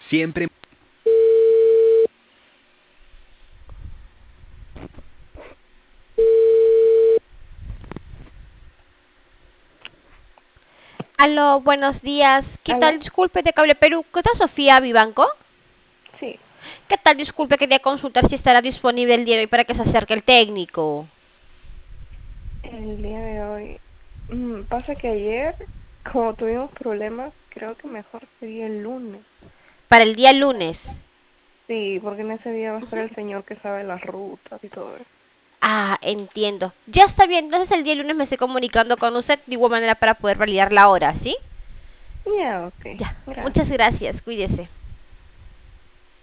Siempre. Aló, buenos días. ¿Qué tal? Aló, Disculpe de Cable Perú. ¿Qué tal, Sofía Vivanco? sí, ¿Qué tal? Disculpe, quería consultar si estará disponible el día de hoy para que se acerque el técnico. el día de hoy. Pasa que ayer, como tuvimos problemas, creo que mejor sería el lunes. Para el día lunes. Sí, porque en ese día va a estar el señor que sabe las rutas y todo eso. Ah, entiendo. Ya está bien. Entonces el día lunes me estoy comunicando con usted de igual manera para poder validar la hora, ¿sí? Ya, ok, Ya. Muchas gracias. gracias. Cuídese.